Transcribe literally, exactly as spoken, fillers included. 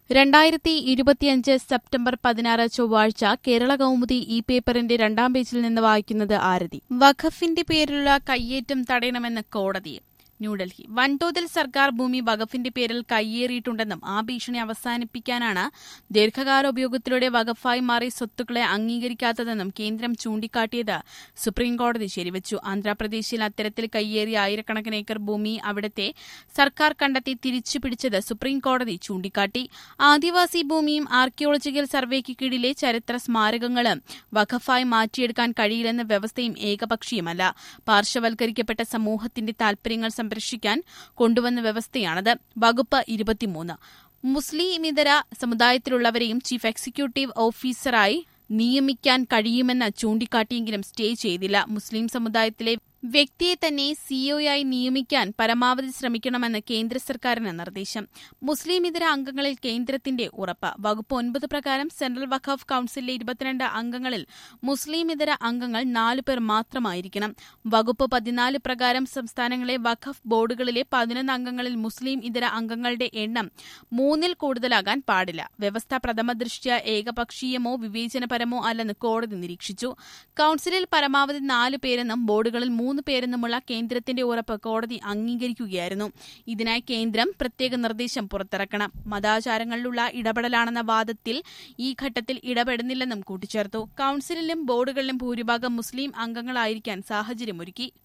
രണ്ടായിരത്തി ഇരുപത്തിയഞ്ച് സെപ്റ്റംബർ പതിനാറ് ചൊവ്വാഴ്ച കേരള കൗമുദി ഈ പേപ്പറിന്റെ രണ്ടാം പേജിൽ നിന്ന് വായിക്കുന്നത് ആരതി. വഖഫിന്റെ പേരിലുള്ള കയ്യേറ്റം തടയണമെന്ന് കോടതി. ന്യൂഡൽഹി. വൻതോതിൽ സർക്കാർ ഭൂമി വഖഫിന്റെ പേരിൽ കയ്യേറിയിട്ടുണ്ടെന്നും ആ ഭീഷണി അവസാനിപ്പിക്കാനാണ് ദീർഘകാല ഉപയോഗത്തിലൂടെ വഖഫായി മാറിയ സ്വത്തുക്കളെ അംഗീകരിക്കാത്തതെന്നും കേന്ദ്രം ചൂണ്ടിക്കാട്ടിയത് സുപ്രീംകോടതി ശരിവച്ചു. ആന്ധ്രാപ്രദേശിൽ അത്തരത്തിൽ കയ്യേറിയ ആയിരക്കണക്കിന് ഏക്കർ ഭൂമി അവിടത്തെ സർക്കാർ കണ്ടെത്തി തിരിച്ചുപിടിച്ചത് സുപ്രീംകോടതി ചൂണ്ടിക്കാട്ടി. ആദിവാസി ഭൂമിയും ആർക്കിയോളജിക്കൽ സർവേക്ക് കീഴിലെ ചരിത്ര സ്മാരകങ്ങളും വഖഫായി മാറ്റിയെടുക്കാൻ കഴിയില്ലെന്ന വ്യവസ്ഥയും ഏകപക്ഷീയമല്ല. പാർശ്വവൽക്കരിക്കപ്പെട്ട സമൂഹത്തിന്റെ താൽപര്യങ്ങൾ സംരക്ഷിക്കാൻ കൊണ്ടുവന്ന വ്യവസ്ഥയാണത്. വകുപ്പ് ഇരുപത്തിമൂന്ന്. മുസ്ലിമിതര സമുദായത്തിലുള്ളവരെയും ചീഫ് എക്സിക്യൂട്ടീവ് ഓഫീസറായി നിയമിക്കാൻ കഴിയുമെന്ന് ചൂണ്ടിക്കാട്ടിയെങ്കിലും സ്റ്റേ ചെയ്തില്ല. മുസ്ലിം സമുദായത്തിലെ വ്യക്തിയെ തന്നെ സിഇഒയായി നിയമിക്കാൻ പരമാവധി ശ്രമിക്കണമെന്ന് കേന്ദ്ര സർക്കാരിന് നിർദ്ദേശം. മുസ്ലിം ഇതര അംഗങ്ങളിൽ കേന്ദ്രത്തിന്റെ ഉറപ്പ്. വകുപ്പ് ഒൻപത് പ്രകാരം സെൻട്രൽ വഖഫ് കൌൺസിലിലെ ഇരുപത്തിരണ്ട് അംഗങ്ങളിൽ മുസ്ലിം ഇതര അംഗങ്ങൾ നാലു പേർ മാത്രമായിരിക്കണം. വകുപ്പ് പതിനാല് പ്രകാരം സംസ്ഥാനങ്ങളിലെ വഖഫ് ബോർഡുകളിലെ പതിനൊന്ന് അംഗങ്ങളിൽ മുസ്ലിം ഇതര അംഗങ്ങളുടെ എണ്ണം മൂന്നിൽ കൂടുതലാകാൻ പാടില്ല. വ്യവസ്ഥ പ്രഥമദൃഷ്ട്യാ ഏകപക്ഷീയമോ വിവേചനപരമോ അല്ലെന്ന് കോടതി നിരീക്ഷിച്ചു. കൌൺസിലിൽ പരമാവധി നാല് പേരെന്നും ബോർഡുകളിൽ മൂന്ന് പേരെന്നുമുള്ള കേന്ദ്രത്തിന്റെ ഉറപ്പ് കോടതി അംഗീകരിക്കുകയായിരുന്നു. ഇതിനായി കേന്ദ്രം പ്രത്യേക നിർദ്ദേശം പുറത്തിറക്കണം. മതാചാരങ്ങളിലുള്ള ഇടപെടലാണെന്ന വാദത്തിൽ ഈ ഘട്ടത്തിൽ ഇടപെടുന്നില്ലെന്നും കൂട്ടിച്ചേർത്തു. കൌൺസിലിലും ബോർഡുകളിലും ഭൂരിഭാഗം മുസ്ലിം അംഗങ്ങളായിരിക്കാൻ സാഹചര്യമൊരുക്കി.